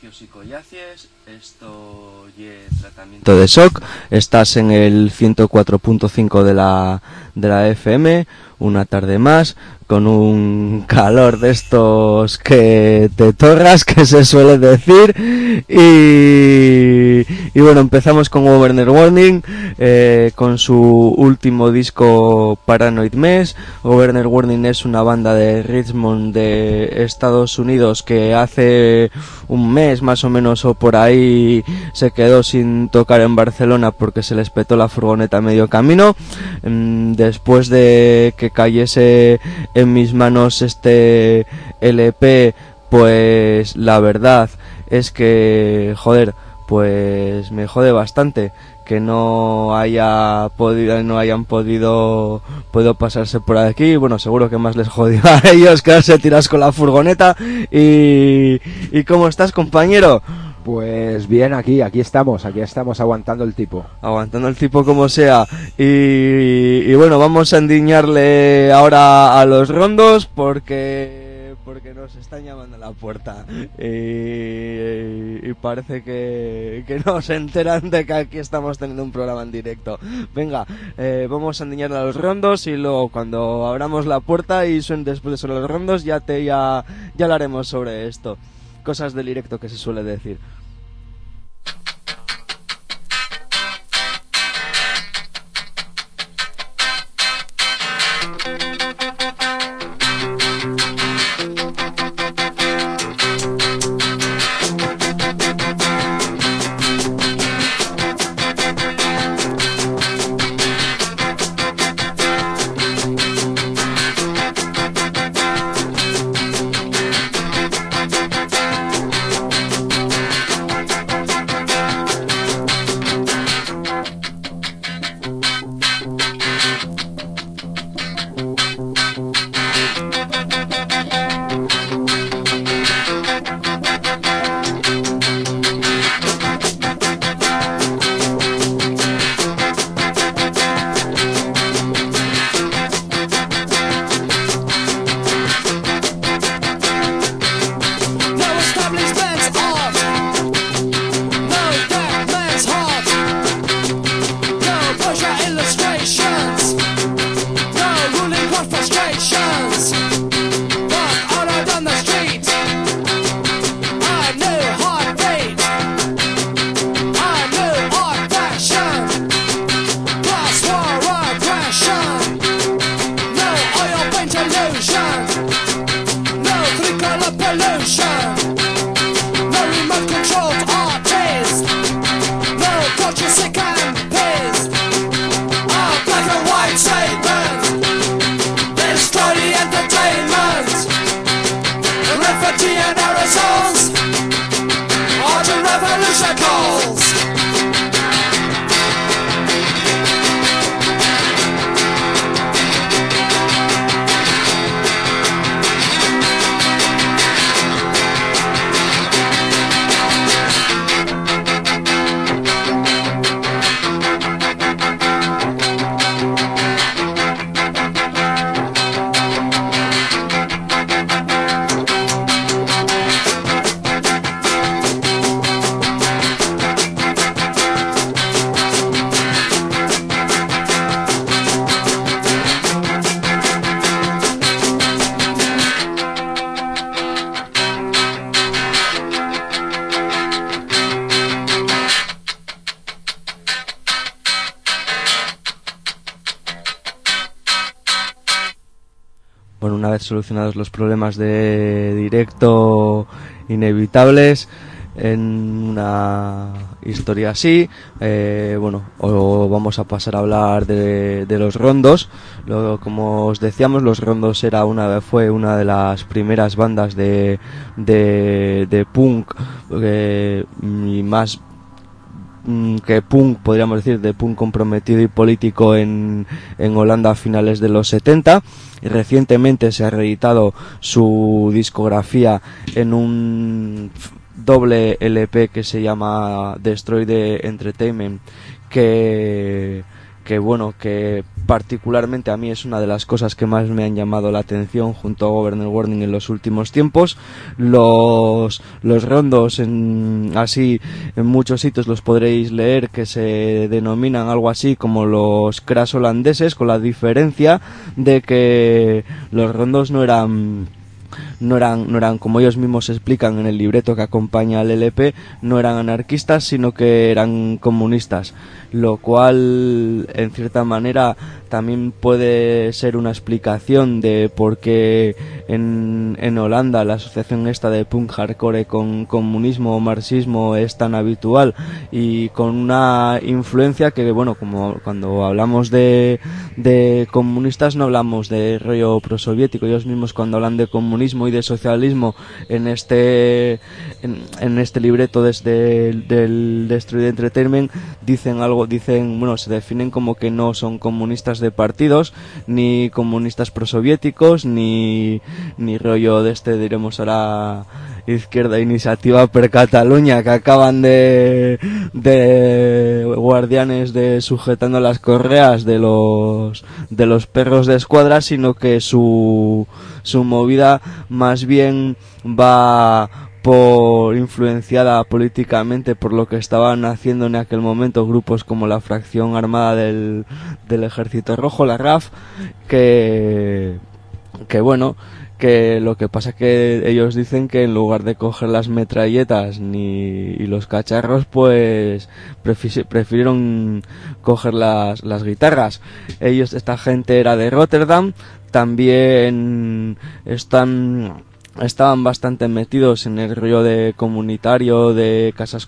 Psicoyacies, esto es tratamiento de shock, estás en el 104.5 de la FM, una tarde más, con un calor de estos que te torras, que se suele decir, y bueno, empezamos con Overner Warning, con su último disco Paranoid Mess. Overner Warning es una banda de Richmond de Estados Unidos que hace un mes más o menos o por ahí se quedó sin tocar en Barcelona porque se les petó la furgoneta a medio camino. Después de que cayese en mis manos este LP, pues la verdad es que, joder, pues me jode bastante que no hayan podido pasarse por aquí. Bueno, seguro que más les jodió a ellos quedarse tirados con la furgoneta. ¿Y cómo estás, compañero? Pues bien, aquí estamos aguantando el tipo como sea. Y bueno, vamos a endiñarle ahora a los rondos porque nos están llamando a la puerta y parece que no se enteran de que aquí estamos teniendo un programa en directo. Venga, vamos a endiñarle a los rondos y luego cuando abramos la puerta y después de sonar los rondos ya hablaremos sobre esto. Cosas del directo que se suele decir. Bueno, una vez solucionados los problemas de directo inevitables en una historia así, o vamos a pasar a hablar de los rondos. Como os decíamos, los rondos fue una de las primeras bandas de punk y más que punk, podríamos decir, de punk comprometido y político en Holanda a finales de los 70. Y recientemente se ha reeditado su discografía en un doble LP que se llama Destroy the Entertainment, que bueno, que particularmente a mí es una de las cosas que más me han llamado la atención junto a Governor Warning en los últimos tiempos. Los rondos así en muchos sitios los podréis leer, que se denominan algo así como los crash holandeses, con la diferencia de que los rondos no eran, como ellos mismos explican en el libreto que acompaña al LP, no eran anarquistas, sino que eran comunistas, lo cual en cierta manera también puede ser una explicación de por qué en Holanda la asociación esta de punk hardcore con comunismo o marxismo es tan habitual, y con una influencia que, bueno, como cuando hablamos de comunistas no hablamos de rollo prosoviético. Ellos mismos, cuando hablan de comunismo y de socialismo en este libreto desde del Destroy the Entertainment, se definen como que no son comunistas de partidos, ni comunistas prosoviéticos, ni rollo diremos ahora, Izquierda Iniciativa per Cataluña, que acaban de guardianes de sujetando las correas de los perros de escuadra, sino que su movida más bien va influenciada políticamente por lo que estaban haciendo en aquel momento grupos como la Fracción Armada del Ejército Rojo, la RAF, que bueno, que lo que pasa que ellos dicen que en lugar de coger las metralletas y los cacharros, pues prefirieron coger las guitarras. Esta gente era de Rotterdam, también estaban bastante metidos en el rollo de comunitario, de casas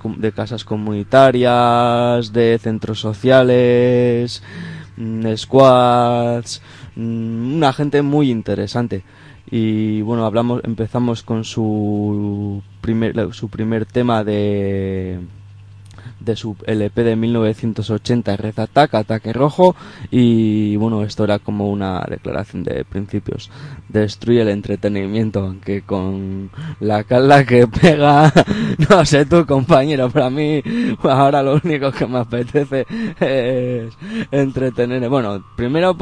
comunitarias, de centros sociales, squads, una gente muy interesante. Y bueno, empezamos con su primer tema de su LP de 1980, Red Attack, Ataque Rojo, y bueno, esto era como una declaración de principios. Destruye el entretenimiento, aunque con la calda que pega, no sé tú, compañero, pero a mí ahora lo único que me apetece es entretener. Bueno, primero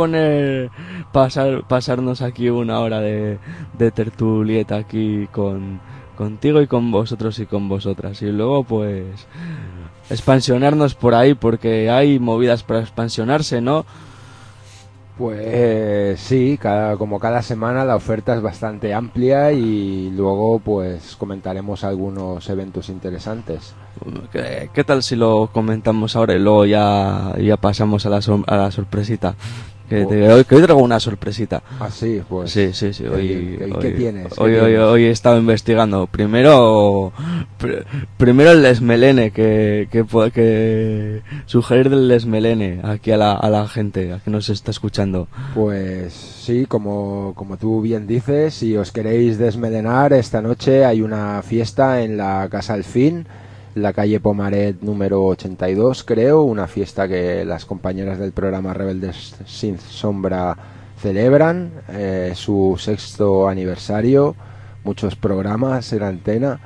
pasarnos aquí una hora de tertulieta aquí contigo y con vosotros y con vosotras, y luego pues expansionarnos por ahí, porque hay movidas para expansionarse, ¿no? Pues sí, como cada semana la oferta es bastante amplia, y luego pues comentaremos algunos eventos interesantes. ¿Qué tal si lo comentamos ahora y luego ya pasamos a la sorpresita? Que hoy traigo una sorpresita. Ah, sí, pues. Sí. Hoy, ¿Qué tienes? Hoy he estado investigando. Primero el desmelene, que sugerir del desmelene aquí a la gente, a que nos está escuchando. Pues sí, como tú bien dices, si os queréis desmelenar, esta noche hay una fiesta en la Casa Alfín, la calle Pomaret número 82, creo, una fiesta que las compañeras del programa Rebeldes Sin Sombra celebran, su 6º aniversario, muchos programas en antena,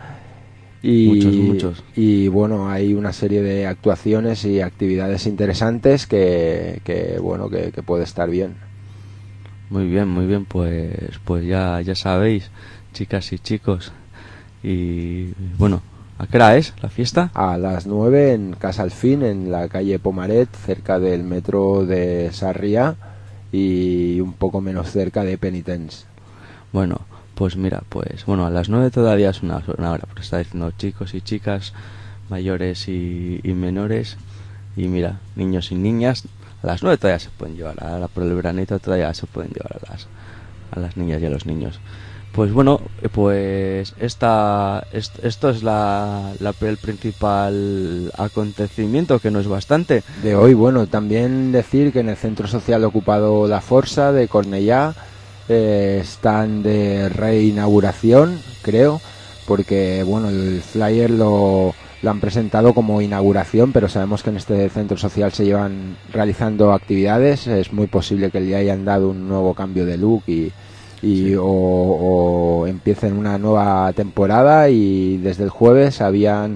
y muchos. Y bueno, hay una serie de actuaciones y actividades interesantes que puede estar bien. Muy bien, pues ya sabéis, chicas y chicos, y bueno, ¿a qué hora es la fiesta? A las 9 en Casa Alfín, en la calle Pomaret, cerca del metro de Sarriá y un poco menos cerca de Penitents. Bueno, pues mira, a las 9 todavía es una hora, porque está diciendo chicos y chicas, mayores y menores, y mira, niños y niñas, a las 9 todavía se pueden llevar, ahora por el veranito todavía se pueden llevar a las niñas y a los niños. Pues bueno, pues esto es el principal acontecimiento, que no es bastante. De hoy, bueno, también decir que en el Centro Social Ocupado La Força de Cornellá están de reinauguración, creo, porque bueno, el flyer lo han presentado como inauguración, pero sabemos que en este centro social se llevan realizando actividades. Es muy posible que le hayan dado un nuevo cambio de look sí. o empiecen una nueva temporada, y desde el jueves habían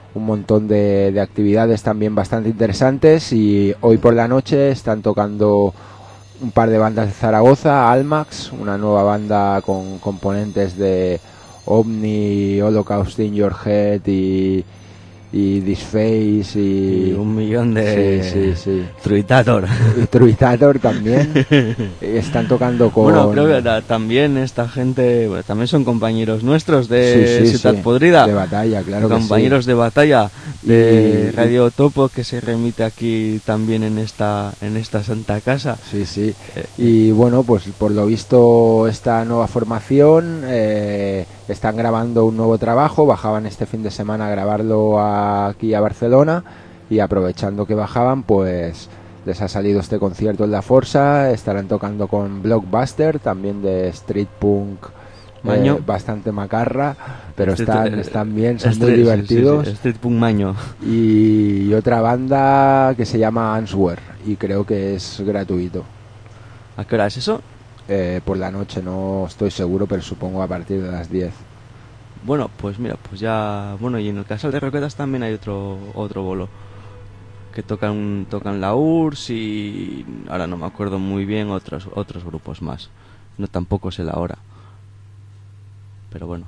un montón de actividades también bastante interesantes, y hoy por la noche están tocando un par de bandas de Zaragoza, Almax, una nueva banda con componentes de Omni, Holocaust in Your Head y Disface y un millón de Truitator. Y Truitator también. Están tocando con... Bueno, creo que también esta gente, bueno, también son compañeros nuestros de Ciudad Podrida. De batalla, claro que sí. Compañeros de batalla de Radio Topo, que se remite aquí también en esta santa casa. Sí, sí. Y bueno, pues por lo visto esta nueva formación están grabando un nuevo trabajo. Bajaban este fin de semana a grabarlo aquí a Barcelona, y aprovechando que bajaban, pues les ha salido este concierto en la Força. Estarán tocando con Blockbuster, también de street punk, bastante macarra, pero están bien, son muy divertidos. Sí, street punk maño. Y otra banda que se llama Answer, y creo que es gratuito. ¿A qué hora es eso? Por la noche, no estoy seguro, pero supongo a partir de las 10. Bueno, pues mira, pues ya... Bueno, y en el Casal de Roquetas también hay otro bolo que tocan la URSS, y ahora no me acuerdo muy bien otros grupos más. No, tampoco sé la hora. Pero bueno,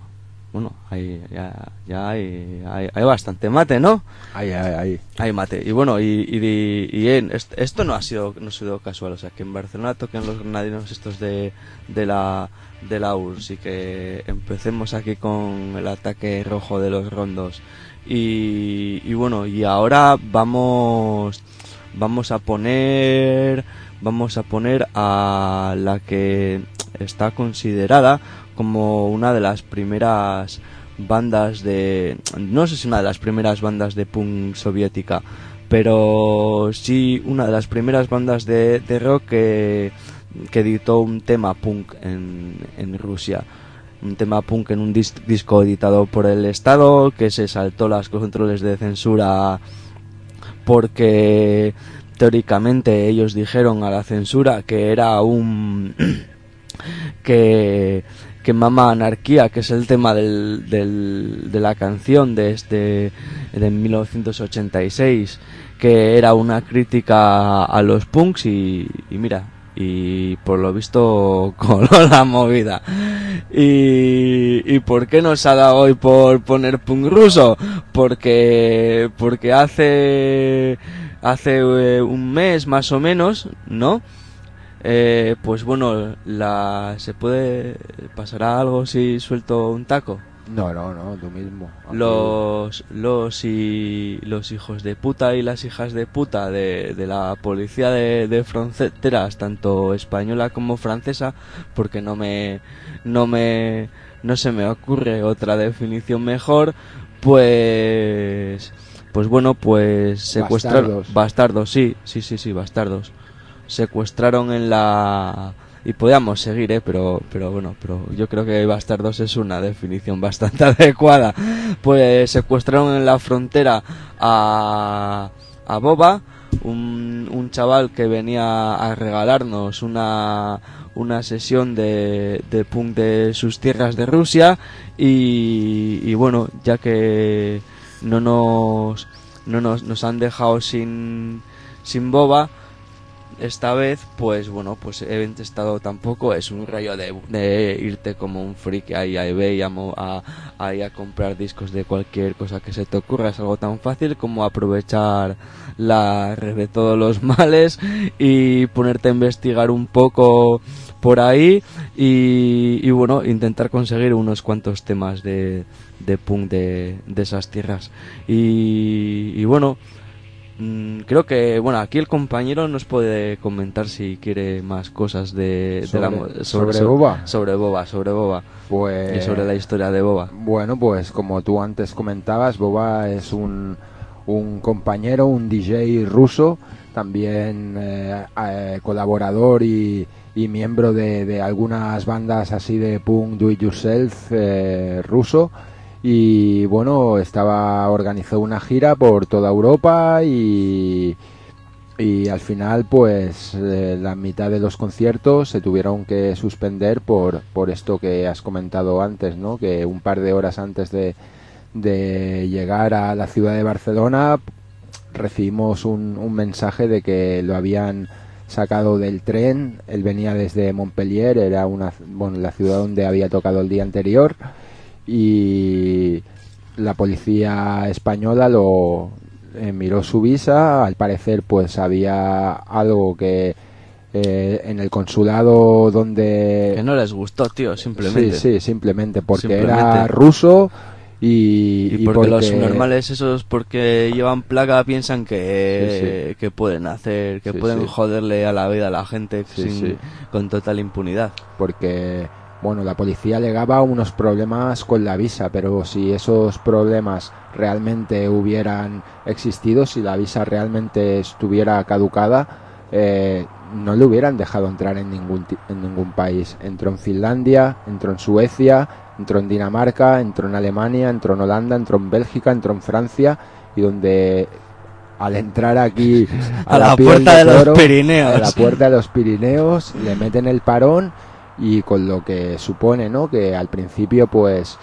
ya hay bastante mate, ¿no? Hay mate. Y bueno, esto no ha sido casual, o sea, que en Barcelona toquen los granadinos estos de la URSS, y que empecemos aquí con el ataque rojo de los rondos. Y bueno, y ahora vamos a poner a la que está considerada como una de las primeras bandas no sé si una de las primeras bandas de punk soviética, pero sí una de las primeras bandas de rock que editó un tema punk en Rusia. Un tema punk en un disco editado por el Estado, que se saltó los controles de censura porque teóricamente ellos dijeron a la censura que era que mama anarquía, que es el tema de la canción de 1986, que era una crítica a los punks, y mira, y por lo visto coló la movida. ¿Y por qué nos ha dado hoy por poner punk ruso? Porque hace un mes más o menos, ¿no? Pues bueno, ¿pasará algo si suelto un taco? No, tú mismo. Los hijos de puta y las hijas de puta de la policía de fronteras, tanto española como francesa, porque no se me ocurre otra definición mejor, pues bueno, pues secuestraron bastardos, sí, bastardos. Secuestraron en la... Y podíamos seguir, pero yo creo que bastardos es una definición bastante adecuada. Pues secuestraron en la frontera a Boba, un chaval que venía a regalarnos una sesión de punk de sus tierras de Rusia, y bueno, ya que no nos han dejado sin Boba esta vez, pues bueno, pues he estado tampoco, es un rollo de irte como un freak ahí a eBay a comprar discos de cualquier cosa que se te ocurra. Es algo tan fácil como aprovechar la red de todos los males y ponerte a investigar un poco por ahí, y bueno, intentar conseguir unos cuantos temas de punk de esas tierras. Y bueno, creo que, bueno, aquí el compañero nos puede comentar si quiere más cosas sobre Boba. Sobre Boba. Pues, y sobre la historia de Boba. Bueno, pues como tú antes comentabas, Boba es un compañero, un DJ ruso, también colaborador y miembro de algunas bandas así de punk do it yourself ruso. Y bueno, organizó una gira por toda Europa, y al final pues la mitad de los conciertos se tuvieron que suspender por esto que has comentado antes, ¿no? Que un par de horas antes de de llegar a la ciudad de Barcelona, recibimos un mensaje de que lo habían sacado del tren. Él venía desde Montpellier, era la ciudad donde había tocado el día anterior, y la policía española miró su visa. Al parecer pues había algo que en el consulado donde... Que no les gustó, tío, simplemente. Sí, simplemente porque era ruso. Y porque los normales esos, porque llevan placa, piensan que pueden hacer, que pueden joderle a la vida a la gente con total impunidad. Porque, bueno, la policía alegaba unos problemas con la visa, pero si esos problemas realmente hubieran existido, si la visa realmente estuviera caducada, no le hubieran dejado entrar en ningún país. Entró en Finlandia, entró en Suecia, entró en Dinamarca, entró en Alemania, entró en Holanda, entró en Bélgica, entró en Francia, y donde al entrar aquí a la puerta de los Pirineos, a la puerta de los Pirineos, le meten el parón, y con lo que supone, ¿no? Que al principio pues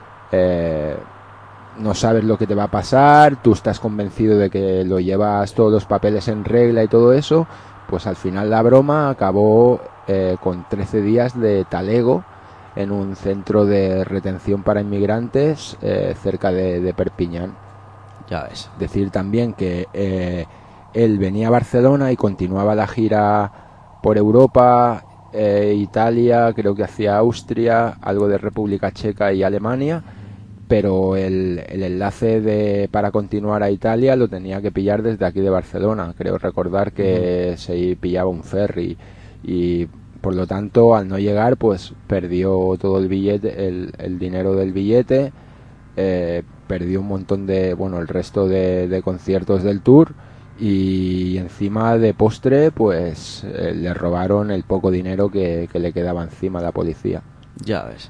no sabes lo que te va a pasar, tú estás convencido de que lo llevas todos los papeles en regla y todo eso, pues al final la broma acabó con 13 días de talego en un centro de retención para inmigrantes cerca de Perpiñán. Ya ves. Decir también que él venía a Barcelona y continuaba la gira por Europa, Italia, creo que hacia Austria, algo de República Checa y Alemania, pero el enlace para continuar a Italia lo tenía que pillar desde aquí de Barcelona. Creo recordar que se pillaba un ferry, y por lo tanto, al no llegar, pues perdió todo el billete, el dinero del billete, perdió un montón el resto de conciertos del tour, y encima de postre, pues le robaron el poco dinero que le quedaba encima a la policía. Ya ves.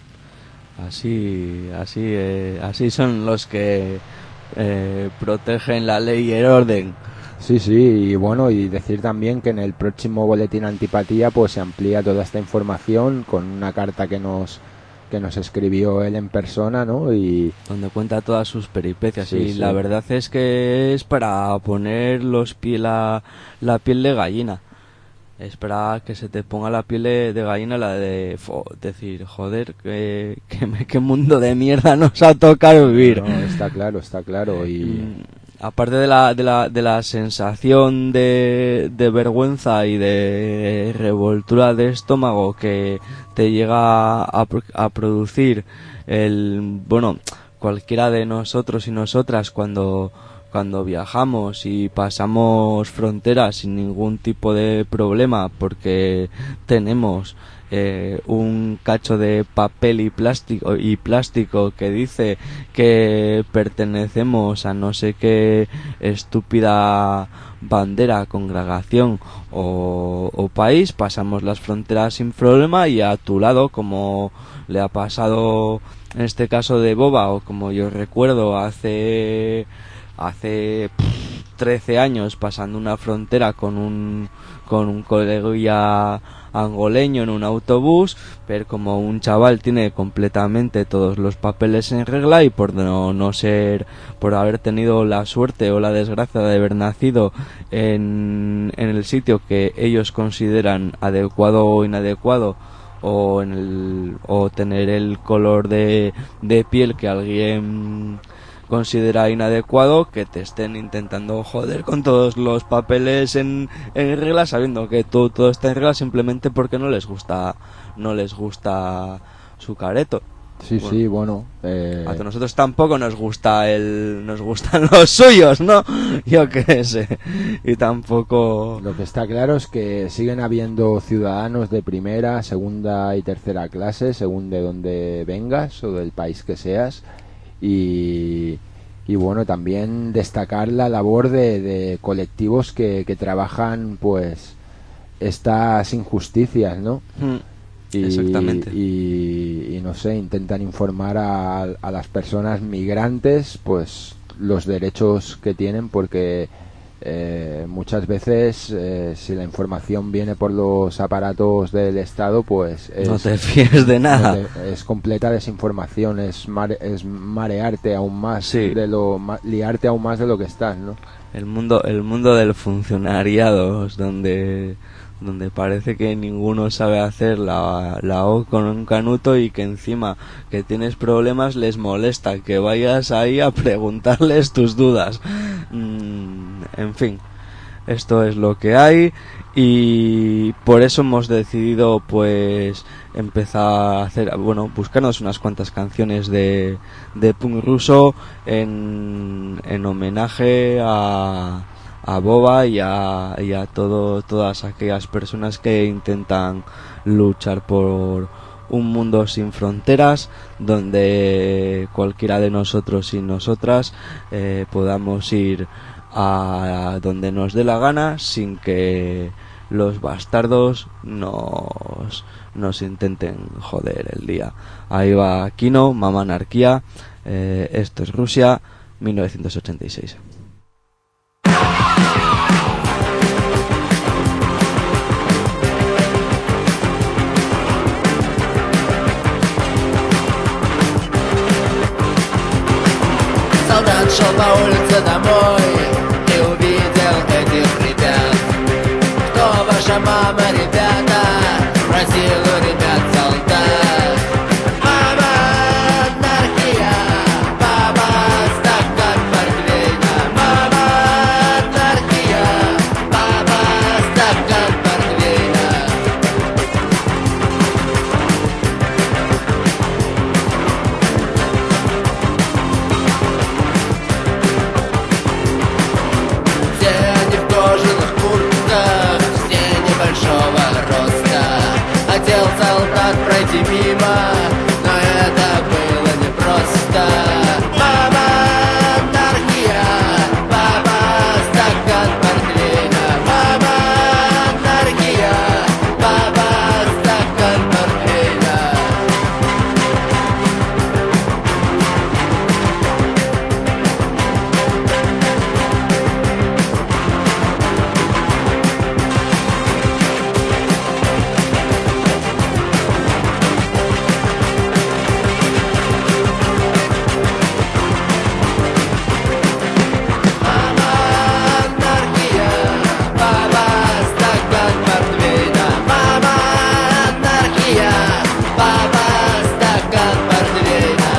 Así son los que protegen la ley y el orden. Sí, y bueno, y decir también que en el próximo boletín Antipatía pues se amplía toda esta información con una carta que nos escribió él en persona, ¿no? Y donde cuenta todas sus peripecias, la verdad es que es para poner la piel de gallina. Es para que se te ponga la piel de gallina, la de decir, joder, qué mundo de mierda nos ha tocado vivir. No, está claro. Y aparte de la sensación de vergüenza y de revoltura de estómago que te llega a producir cualquiera de nosotros y nosotras cuando viajamos y pasamos fronteras sin ningún tipo de problema porque tenemos un cacho de papel y plástico que dice que pertenecemos a no sé qué estúpida bandera, congregación o país, pasamos las fronteras sin problema, y a tu lado, como le ha pasado en este caso de Boba, o como yo recuerdo hace 13 años pasando una frontera con un colega angoleño en un autobús, ver como un chaval tiene completamente todos los papeles en regla, y por haber tenido la suerte o la desgracia de haber nacido en el sitio que ellos consideran adecuado o inadecuado, o tener el color de piel que alguien considera inadecuado, que te estén intentando joder con todos los papeles en regla, sabiendo que todo está en regla, simplemente porque no les gusta su careto. Bueno. A nosotros tampoco nos gustan los suyos, ¿no? Yo qué sé. Y tampoco... Lo que está claro es que siguen habiendo ciudadanos de primera, segunda y tercera clase, según de dónde vengas o del país que seas. Y bueno, también destacar la labor de colectivos que trabajan pues estas injusticias, ¿no? Exactamente. Y no sé, intentan informar a las personas migrantes pues los derechos que tienen, porque Muchas veces si la información viene por los aparatos del Estado, pues no te fíes de nada. Es completa desinformación, es marearte aún más, sí. Liarte aún más de lo que estás, ¿no? El mundo del funcionariado, donde parece que ninguno sabe hacer la O con un canuto, y que encima que tienes problemas les molesta que vayas ahí a preguntarles tus dudas. En fin, esto es lo que hay, y por eso hemos decidido pues empezar a buscarnos unas cuantas canciones de punk ruso en homenaje a Boba y a todas aquellas personas que intentan luchar por un mundo sin fronteras, donde cualquiera de nosotros y nosotras podamos ir a donde nos dé la gana sin que los bastardos nos intenten joder el día. Ahí va Kino, Mama Anarquía. Esto es Rusia, 1986. Солдат шел по улице домой и увидел этих ребят. Кто ваша мама, ребята? Спросил у ребят солдат. Мама, анархия, папа, стакан портвейна. Мама, анархия, папа, стакан портвейна. Все они в кожаных куртках, все небольшого роста. Хотел солдат пройти мимо, но это было непросто. Мама, анархия, папа, стакан портвейна. Мама, анархия, папа, стакан портвейна. Мама, анархия, папа, стакан портвейна. Мама, анархия, папа, стакан портвейна.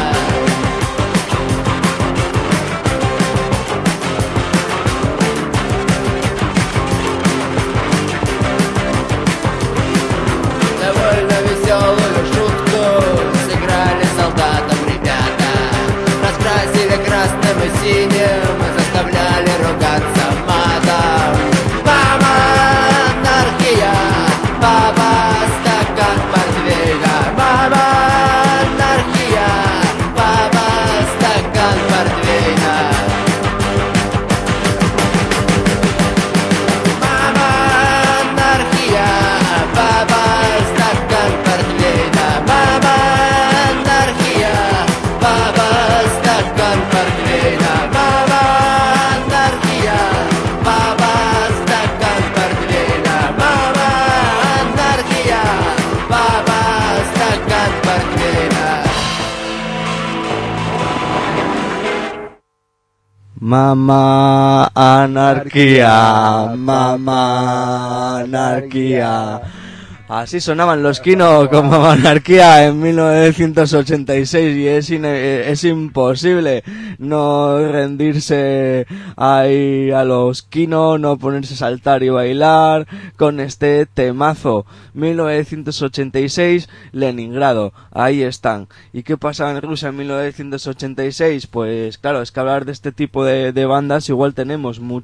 Довольно веселую шутку сыграли солдатам ребята. Раскрасили красным и синим и заставляли ругаться матом. Мама, анархия, папа, стакан портвейна. Мама, анархия, папа, стакан портвейна. Мама, анархия, папа, стакан портвейна. Мама, анархия, папа, стакан портвейна. Мама, анархия, папа, стакан портвейна. Мама, анархия, папа, стакан портвейна. Mama Anarquía, Mama Anarquía. Así sonaban los Kino con Mama Anarquía en 1986, y es imposible no rendirse ahí a los Kino, no ponerse a saltar y bailar con este temazo. 1986, Leningrado, ahí están. ¿Y qué pasaba en Rusia en 1986? Pues claro, es que hablar de este tipo de bandas igual tenemos muy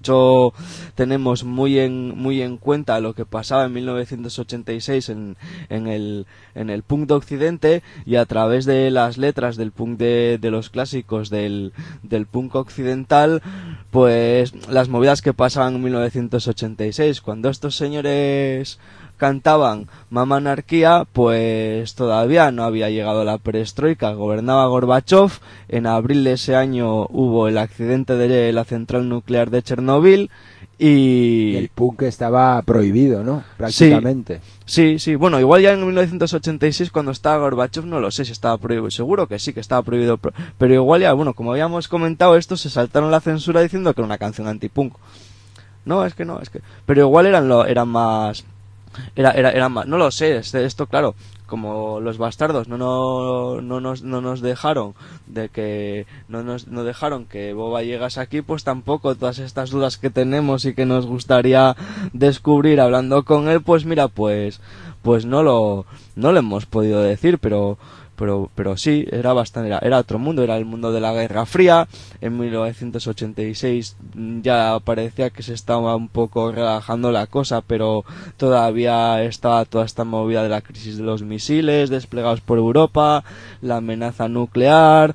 en cuenta lo que pasaba en 1986 en el punk de Occidente, y a través de las letras del punk de los clásicos del punk occidental, pues las movidas que pasaban en 1986, cuando estos señores cantaban Mama Anarquía, pues todavía no había llegado la perestroika, gobernaba Gorbachev. En abril de ese año hubo el accidente de la central nuclear de Chernobyl, Y el punk estaba prohibido, ¿no? Prácticamente. Sí, bueno, igual ya en 1986 cuando estaba Gorbachev no lo sé si estaba prohibido, seguro que sí que estaba prohibido, pero igual ya, bueno, como habíamos comentado, estos se saltaron la censura diciendo que era una canción antipunk. No, es que, pero igual eran más, eran más, no lo sé, esto claro, como los bastardos no nos dejaron no dejaron que Boba llegas aquí, pues tampoco todas estas dudas que tenemos y que nos gustaría descubrir hablando con él, pues mira, pues no lo hemos podido decir, pero sí, era otro mundo, era el mundo de la Guerra Fría. En 1986 ya parecía que se estaba un poco relajando la cosa, pero todavía estaba toda esta movida de la crisis de los misiles desplegados por Europa, la amenaza nuclear,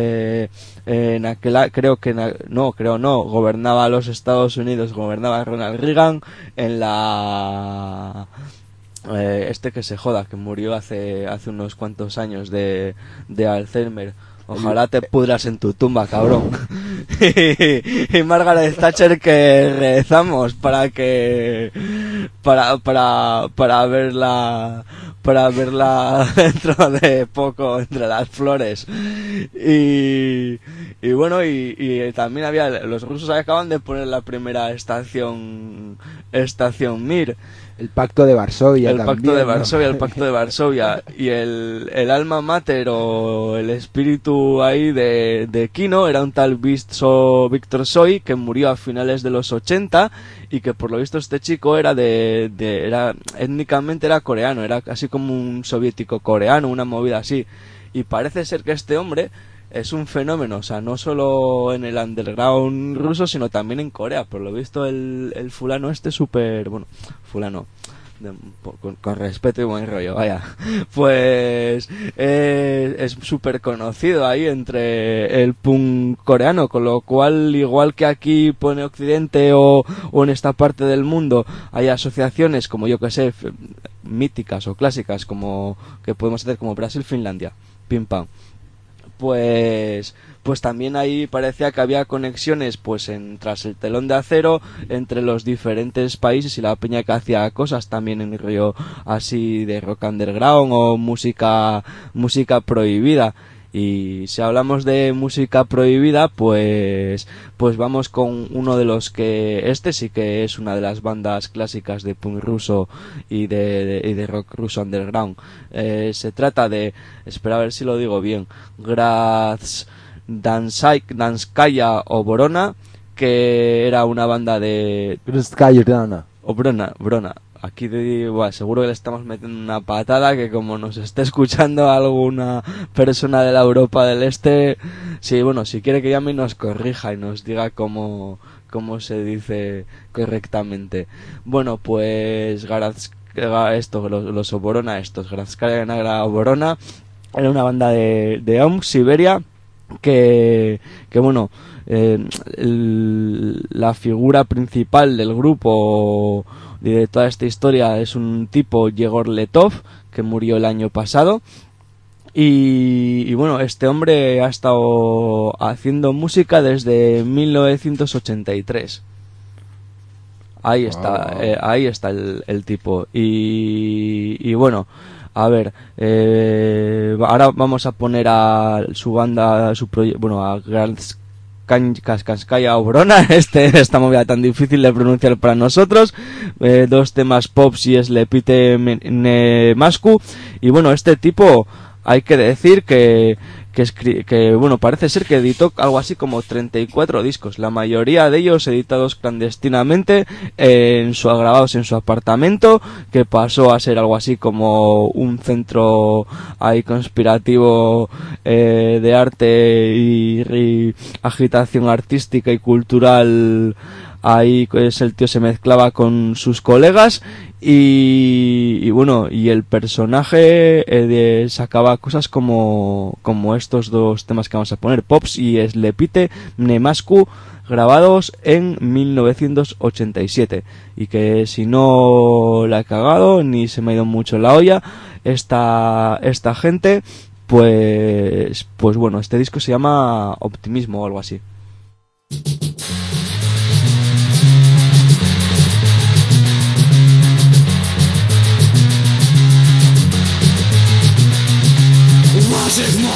gobernaba los Estados Unidos, gobernaba Ronald Reagan en la... que se joda, que murió hace unos cuantos años de Alzheimer. Ojalá te pudras en tu tumba, cabrón. Y Margaret Thatcher, que rezamos para verla dentro de poco entre las flores. Y bueno, y también los rusos acaban de poner la primera estación Mir. El Pacto de Varsovia también. El Pacto de Varsovia. Y el alma mater o el espíritu ahí de Kino era un tal Víctor Tsoi, que murió a finales de los 80 y que por lo visto este chico era étnicamente era coreano, era casi como un soviético coreano, una movida así. Y parece ser que este hombre es un fenómeno, o sea, no solo en el underground ruso, sino también en Corea. Por lo visto el fulano fulano, con respeto y buen rollo, vaya, pues es súper conocido ahí entre el punk coreano, con lo cual, igual que aquí pone Occidente o en esta parte del mundo hay asociaciones como yo que sé, míticas o clásicas, como que podemos hacer como Brasil-Finlandia, pim pam. Pues también ahí parecía que había conexiones pues tras el telón de acero entre los diferentes países y la peña que hacía cosas también en rollo así de rock underground o música prohibida. Y si hablamos de música prohibida, pues vamos con uno de los que sí que es una de las bandas clásicas de punk ruso y de rock ruso underground. Se trata de, espera a ver si lo digo bien, Grazdanskaya Oborona, que era una banda de... Brona. Aquí seguro que le estamos metiendo una patada, que como nos esté escuchando alguna persona de la Europa del Este, sí, bueno, si quiere que llame y nos corrija y nos diga cómo se dice correctamente. Bueno, pues los Oborona, Grazdanskaya Oborona, era una banda de Omsk, Siberia, que bueno, la figura principal del grupo y de toda esta historia es un tipo, Yegor Letov, que murió el año pasado. Y bueno, este hombre ha estado haciendo música desde 1983. Ahí está el tipo. Y bueno, a ver, ahora vamos a poner a su banda, a Grazdanskaya Oborona, esta movida tan difícil de pronunciar para nosotros, 2 temas pops y Slepite Nemasku. Y bueno, este tipo, hay que decir que bueno, parece ser que editó algo así como 34 discos, la mayoría de ellos editados clandestinamente, grabados en su apartamento, que pasó a ser algo así como un centro ahí conspirativo de arte y agitación artística y cultural. Ahí pues el tío se mezclaba con sus colegas y bueno, y el personaje sacaba cosas como estos 2 temas que vamos a poner, Pops y Slepite Nemasku, grabados en 1987, y que si no la he cagado ni se me ha ido mucho la olla esta gente, pues bueno, este disco se llama Optimismo o algo así.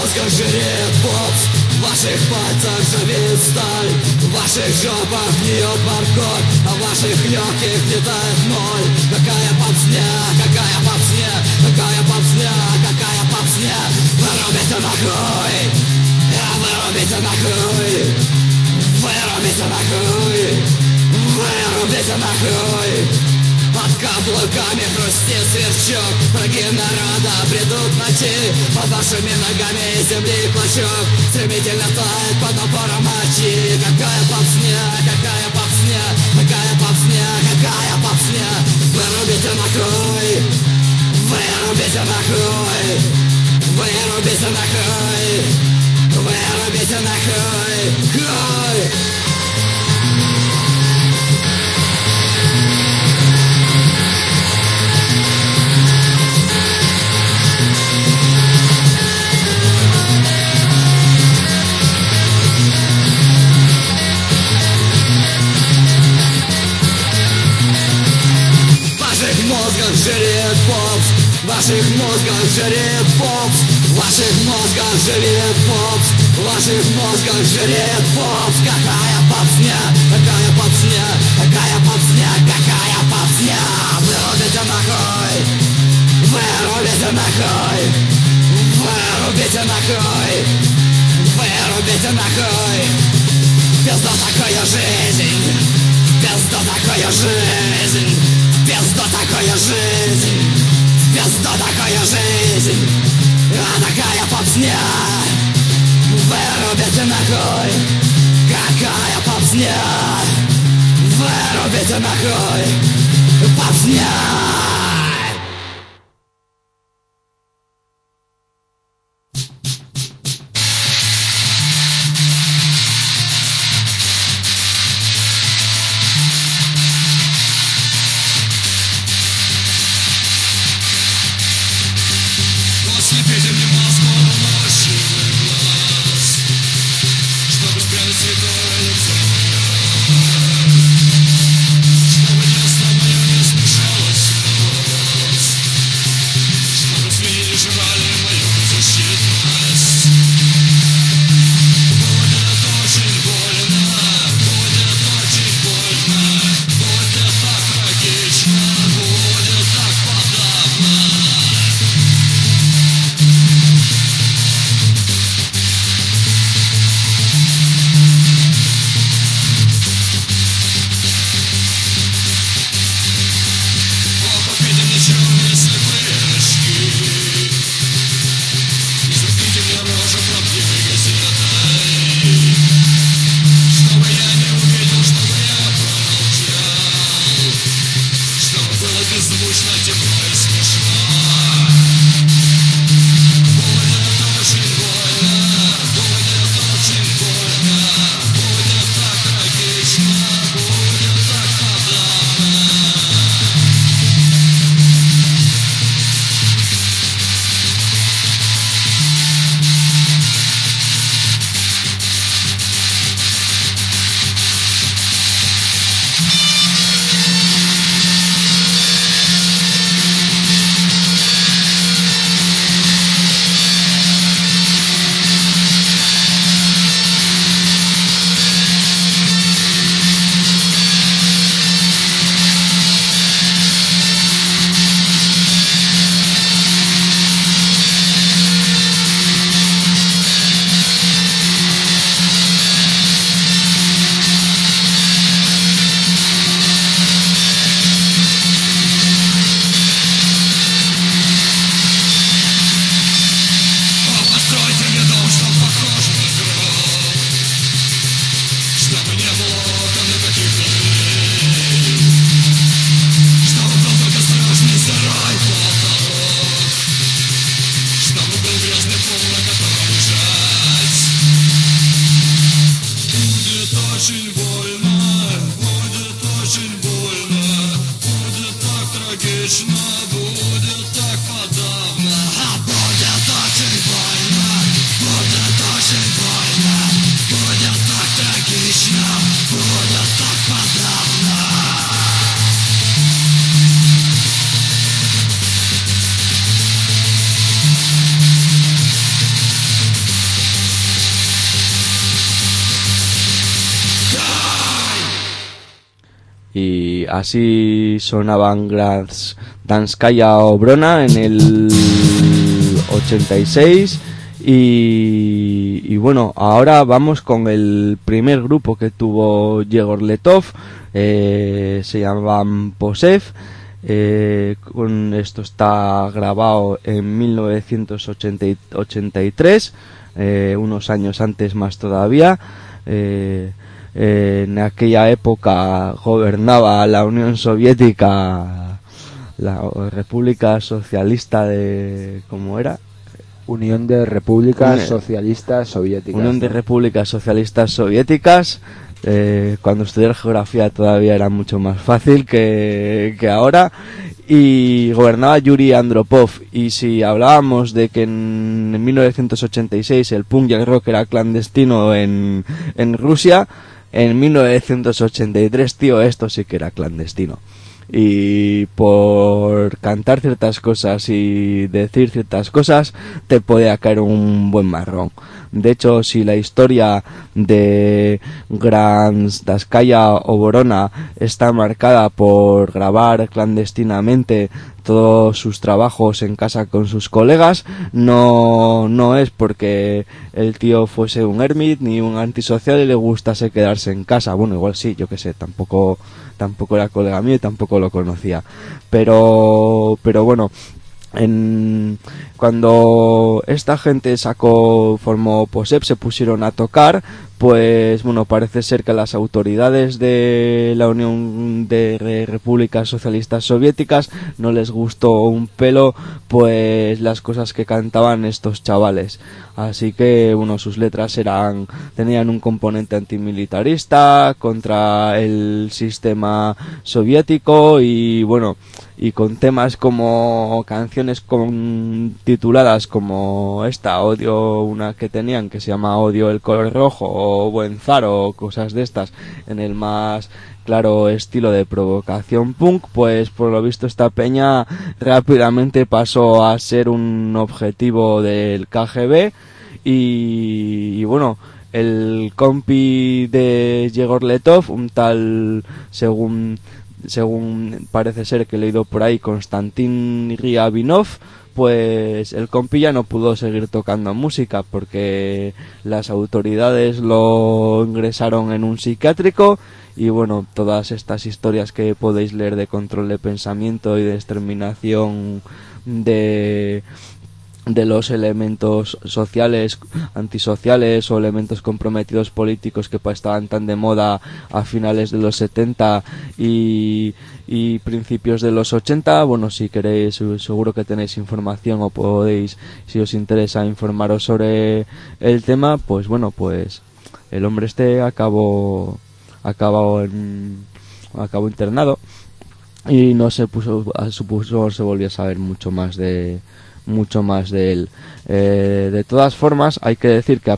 мозгах жирет попс, в ваших пальцах живет сталь, в ваших жопах гниет баркод, а в ваших легких летает ноль. Какая попсня, какая попсня, какая попсня, какая попсня. Вырубите нахуй, вырубите нахуй, вырубите нахуй, вырубите нахуй. Под каблуками хрустит сверчок, враги народа бредут ночи, под вашими ногами земли клочок стремительно тает под напором мочи. Какая попсня, какая попсня, какая попсня, какая попсня. Вырубите нахуй, вырубите нахуй, вырубите нахуй, вырубите нахуй, хуй. Жирет попс, в ваших мозгах жирет попс, в ваших мозгах жирет попс, в ваших мозгах жирет попс. Какая попсня, какая попсня, какая попсня, какая попсня. Вырубите нахуй, вырубите нахуй, вырубите нахуй, вырубите нахуй. Пизда такая жизнь, пизда такая жизнь, пизда такая жизнь, пизда такая жизнь, а такая попсня. Вырубите нахуй, какая попсня. Вырубите нахуй, попсня. Así sonaban Danskaya Obrona en el 86 y bueno, ahora vamos con el primer grupo que tuvo Yegor Letov, se llamaban Posev. Con esto está grabado en 1983, unos años antes más todavía. En aquella época gobernaba la Unión Soviética, la República Socialista de... ¿cómo era? Unión de Repúblicas Socialistas Soviéticas. Unión de Repúblicas Socialistas Soviéticas. Cuando estudié geografía todavía era mucho más fácil que ahora. Y gobernaba Yuri Andropov. Y si hablábamos de que en 1986 el punk y el rock era clandestino en Rusia, en 1983, tío, esto sí que era clandestino. Y por cantar ciertas cosas y decir ciertas cosas te podía caer un buen marrón. De hecho, si la historia de Danskaya Obrona está marcada por grabar clandestinamente todos sus trabajos en casa con sus colegas, no es porque el tío fuese un ermit ni un antisocial y le gustase quedarse en casa. Bueno, igual sí, yo que sé, tampoco era colega mío y tampoco lo conocía. Pero bueno, cuando esta gente formó Posev, se pusieron a tocar, pues bueno, parece ser que las autoridades de la Unión de Repúblicas Socialistas Soviéticas no les gustó un pelo pues las cosas que cantaban estos chavales. Así que bueno, sus letras tenían un componente antimilitarista contra el sistema soviético y bueno, y con temas como canciones tituladas como esta, una que tenían que se llama Odio el color rojo o Buen Zar o cosas de estas en el más claro estilo de provocación punk, pues por lo visto esta peña rápidamente pasó a ser un objetivo del KGB y bueno, el compi de Yegor Letov, un tal, según parece ser que he leído por ahí, Konstantin Ryabinov, pues el compi ya no pudo seguir tocando música porque las autoridades lo ingresaron en un psiquiátrico y bueno, todas estas historias que podéis leer de control de pensamiento y de exterminación de los elementos sociales, antisociales o elementos comprometidos políticos que estaban tan de moda a finales de los 70 y principios de los 80. Bueno, si queréis, seguro que tenéis información o podéis, si os interesa, informaros sobre el tema. Pues bueno, pues el hombre acabó internado y no se volvió a saber mucho más de él. De todas formas, hay que decir que a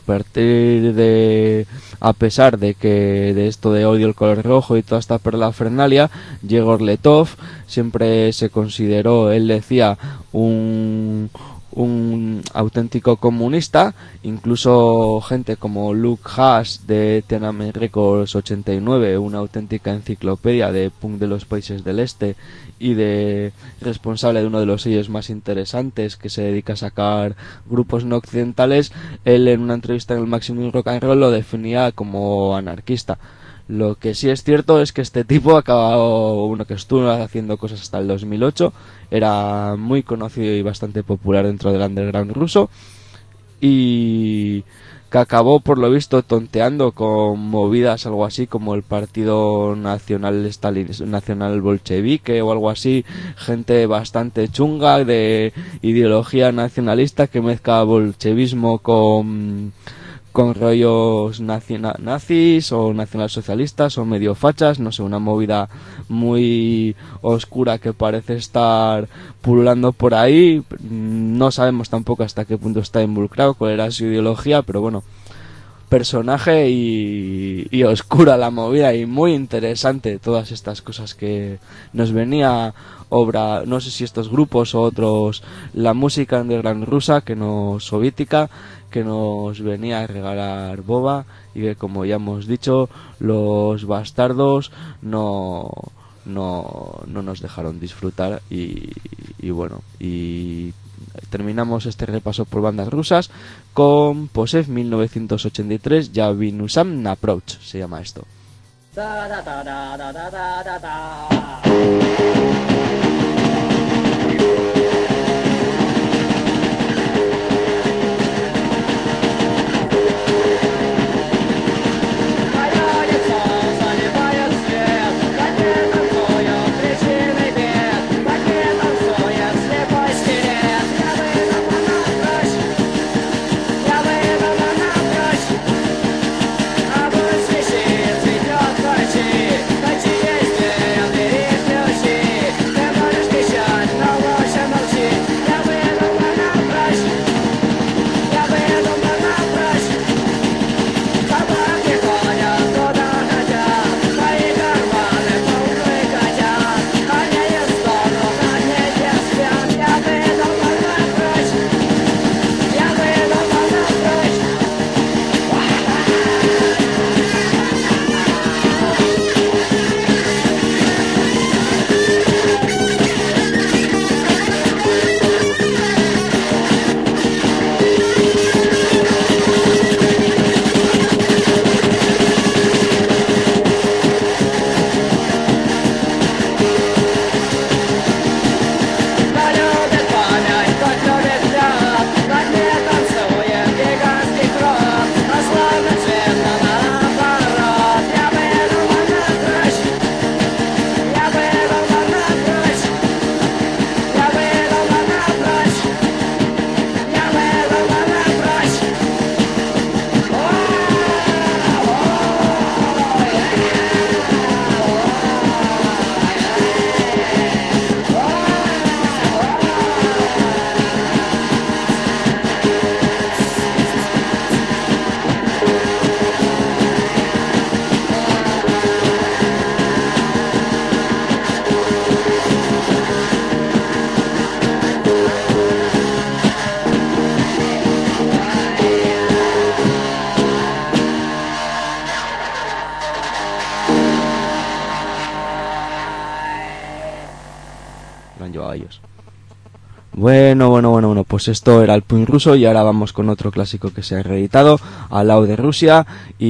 pesar de que de esto de Odio el color rojo y toda esta parafernalia, Yegor Letov siempre se consideró, él decía, un auténtico comunista. Incluso gente como Luke Haas de Tiananmen Records 89, una auténtica enciclopedia de punk de los países del este y responsable de uno de los sellos más interesantes que se dedica a sacar grupos no occidentales, él en una entrevista en el Maximum Rock and Roll lo definía como anarquista. Lo que sí es cierto es que este tipo que estuvo haciendo cosas hasta el 2008, era muy conocido y bastante popular dentro del underground ruso y que acabó por lo visto tonteando con movidas algo así como el Partido Nacional Bolchevique o algo así, gente bastante chunga de ideología nacionalista que mezcla bolchevismo con rollos nazis o nacionalsocialistas o medio fachas, no sé, una movida muy oscura que parece estar pululando por ahí. No sabemos tampoco hasta qué punto está involucrado, cuál era su ideología, pero bueno, personaje y oscura la movida y muy interesante todas estas cosas que nos venía no sé si estos grupos o otros, la música underground rusa soviética que nos venía a regalar Boba y que, como ya hemos dicho, los bastardos no no nos dejaron disfrutar y bueno, y terminamos este repaso por bandas rusas con Posev 1983, Yavinusam Approach se llama esto. Bueno, pues esto era el punk ruso y ahora vamos con otro clásico que se ha reeditado al lado de Rusia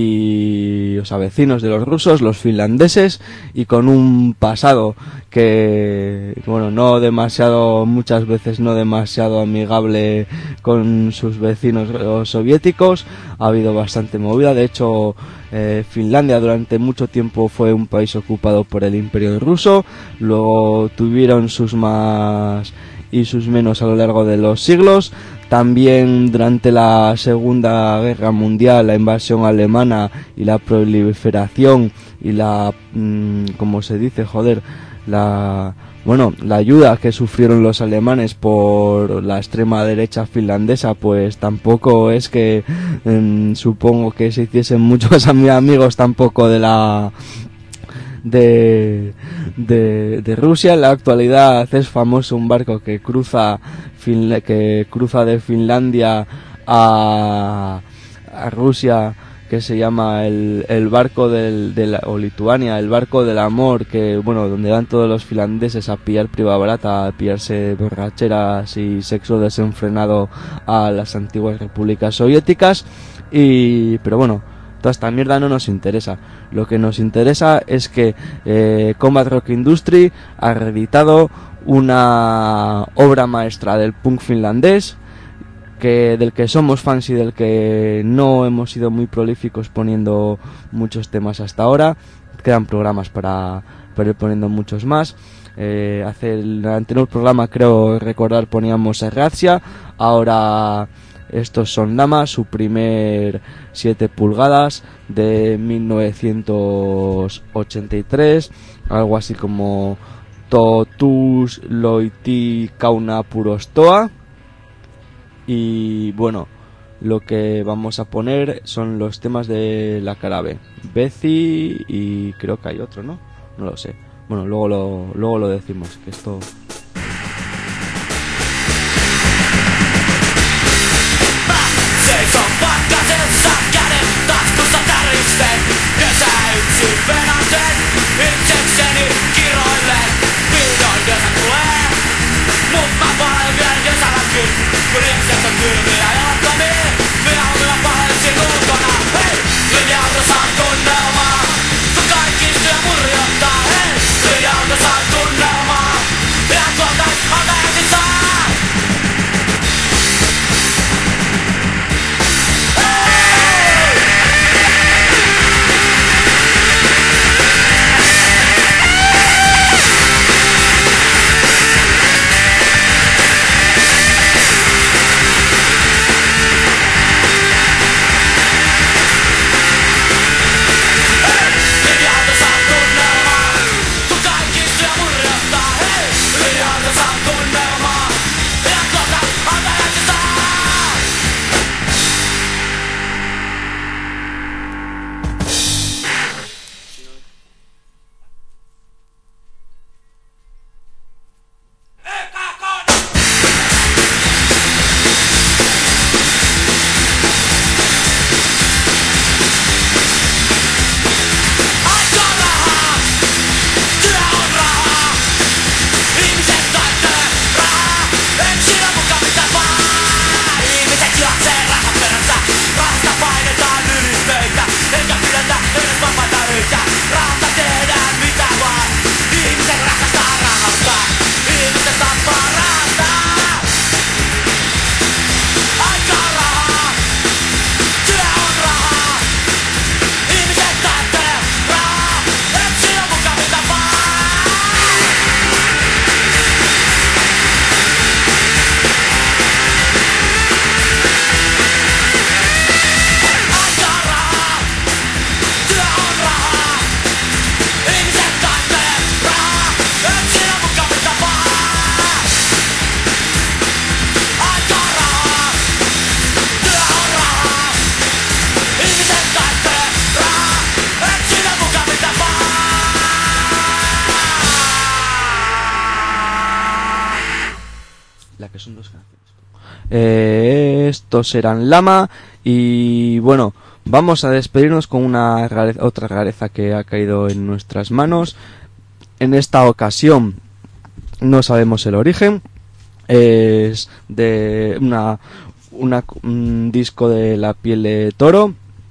y os avecinos de los rusos, los finlandeses, y con un pasado que, bueno, muchas veces no demasiado amigable con sus vecinos los soviéticos. Ha habido bastante movida, de hecho Finlandia durante mucho tiempo fue un país ocupado por el Imperio ruso, luego tuvieron sus más y sus menos a lo largo de los siglos. También durante la Segunda Guerra Mundial, la invasión alemana y la proliferación y la la ayuda que sufrieron los alemanes por la extrema derecha finlandesa, pues tampoco es que supongo que se hiciesen muchos amigos tampoco de Rusia. En la actualidad es famoso un barco que cruza de Finlandia a Rusia, que se llama el barco o Lituania, el barco del amor, que donde van todos los finlandeses a pillar priva barata, a pillarse borracheras y sexo desenfrenado a las antiguas repúblicas soviéticas. Pero toda esta mierda no nos interesa. Lo que nos interesa es que Combat Rock Industry ha reeditado una obra maestra del punk finlandés, del que somos fans y del que no hemos sido muy prolíficos poniendo muchos temas hasta ahora. Quedan programas para ir poniendo muchos más. Hace el anterior programa, creo recordar, poníamos a Razia. Ahora estos son Lama, su primer 7 pulgadas de 1983, algo así como Totus Loiti Kauna Purostoa. Y lo que vamos a poner son los temas de la cara B, Bezi, y creo que hay otro, ¿no? No lo sé. Luego lo decimos, que esto... Som vaknat en stackare, dags på startaris. ihmisten Kesä yksin venaten itsekseni kiroillen Vihdoin kesä tulee Mut mä pahel vielä kesälläkin Kun ihmiset on kylmiä jalkamia Minä pahelsin ulkona Hei! Linja-auto saa tunnelmaa Kun kaikki istuja murjottaa Hei! Linja-auto saa tunnelmaa Ja tuolta altajaksi saa Estos eran Lama y bueno, vamos a despedirnos con una otra rareza que ha caído en nuestras manos. En esta ocasión no sabemos el origen, es de un disco de La Piel de Toro,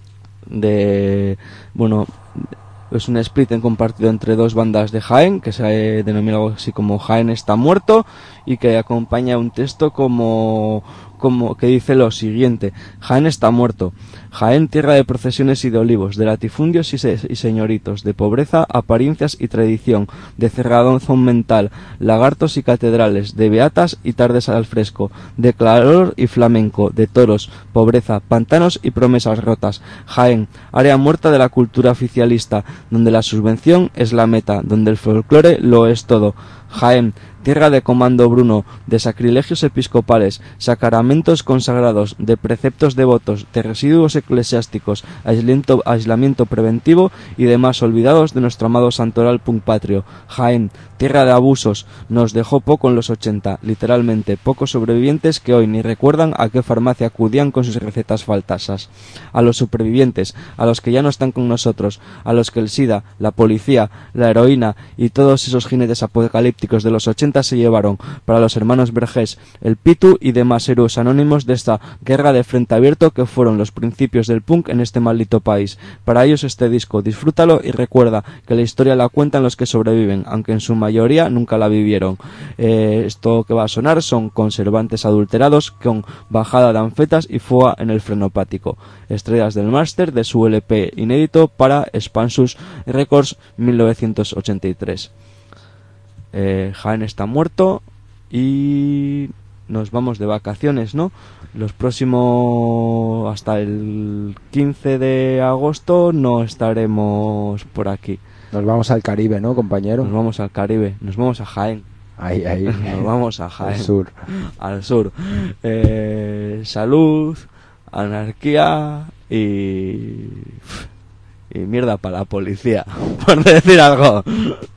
es un split compartido entre dos bandas de Jaén, que se denomina algo así como Jaén está muerto, y que acompaña un texto como que dice lo siguiente: Jaén está muerto. Jaén, tierra de procesiones y de olivos, de latifundios y señoritos, de pobreza, apariencias y tradición, de cerradón mental, lagartos y catedrales, de beatas y tardes al fresco, de calor y flamenco, de toros, pobreza, pantanos y promesas rotas. Jaén, área muerta de la cultura oficialista, donde la subvención es la meta, donde el folclore lo es todo. Jaén, tierra de comando bruno, de sacrilegios episcopales, sacramentos consagrados, de preceptos devotos, de residuos eclesiásticos, aislamiento preventivo y demás olvidados de nuestro amado santoral punk patrio. Jaén, tierra de abusos, nos dejó poco en los 80, literalmente, pocos sobrevivientes que hoy ni recuerdan a qué farmacia acudían con sus recetas falsas. A los supervivientes, a los que ya no están con nosotros, a los que el SIDA, la policía, la heroína y todos esos jinetes apocalípticos de los 80 se llevaron, para los hermanos Vergés, el Pitu y demás héroes anónimos de esta guerra de frente abierto que fueron los principios del punk en este maldito país. Para ellos este disco, disfrútalo y recuerda que la historia la cuentan los que sobreviven, aunque en su mayoría nunca la vivieron. Esto que va a sonar son conservantes adulterados con bajada de anfetas y foa en el frenopático. Estrellas del máster de su LP inédito para Expansus Records 1983. Jaén está muerto y nos vamos de vacaciones, ¿no? Los próximos, hasta el 15 de agosto no estaremos por aquí. Nos vamos al Caribe, ¿no, compañero? Nos vamos al Caribe, nos vamos a Jaén. Ahí. Nos vamos a Jaén. Al sur. Salud, anarquía y mierda para la policía, por decir algo.